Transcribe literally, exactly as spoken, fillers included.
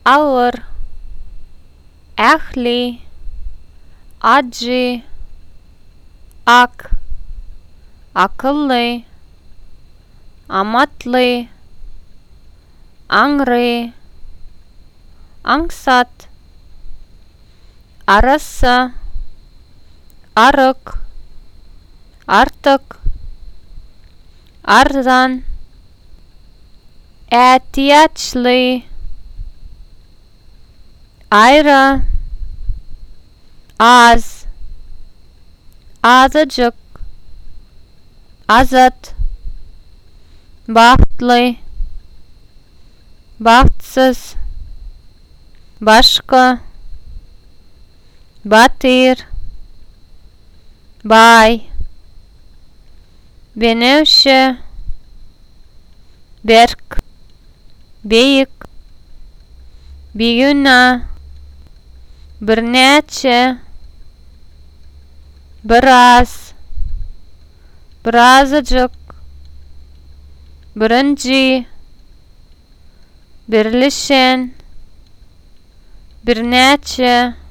ağır, ehli, acı, ak, akıllı, amatlı, angri, angsat, arası, arık, artık, arzan, ihtiyaçlı, ayrı, az, azıcık, azat, bahtlı, bahtsız, başka, batır, bay, benevşe, berk, beyik, bigüna, birneçe, biraz, birazcık, birinci, birleşen, birneçe,